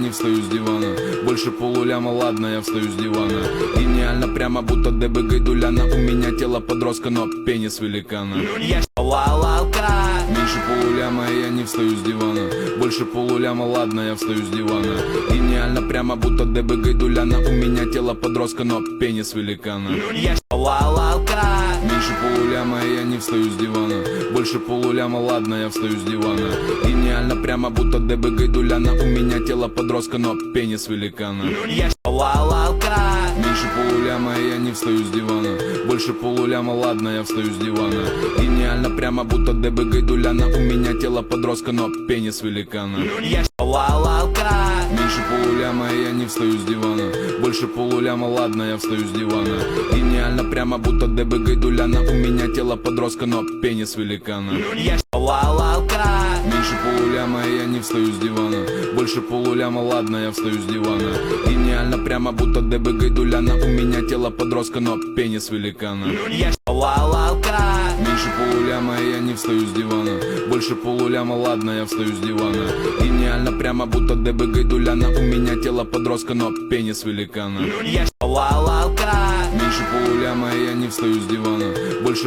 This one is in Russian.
не встаю с дивана. Больше полуляма, ладно, я встаю с дивана. Гениально, прямо будто ДБ Гайдуляна. У меня тело подростка, но пенис великана. Меньше полуляма, и я не встаю с дивана. Больше полуляма, ладно, я встаю с дивана. Гениально, прямо будто ДБ Гайдуляна. У меня тело подростка, но пенис великана. Меньше полуляма, и я не встаю с дивана. Больше полуляма, ладно, я встаю с дивана. Гениально, прямо будто ДБ Гайдуляна. У меня тело подростка, но пенис великана. Меньше полуляма, и я не встаю с дивана. Больше полуляма, ладно, я встаю с дивана. Гениально, прямо будто ДБ Гайдуляна. У меня тело подростка, но пенис великана. Меньше полуляма, и я не встаю с дивана. Больше полуляма, ладно, я встаю с дивана. Гениально, прямо будто ДБ Гайдуляна. У меня тело подростка, но пенис великана. Меньше полуляма, и я не встаю с дивана. Больше полуляма, ладно, я встаю с дивана. Гениально, прямо будто ДБ Гайдуляна. У меня тело подростка, но пенис великана. Меньше полуляма, и я не встаю с дивана. Больше полуляма, ладно, я встаю с дивана. Гениально, прямо будто ДБ Гайдуляна. У меня тело подростка, но пенис великана. Меньше полуляма, и я не встаю с дивана. Больше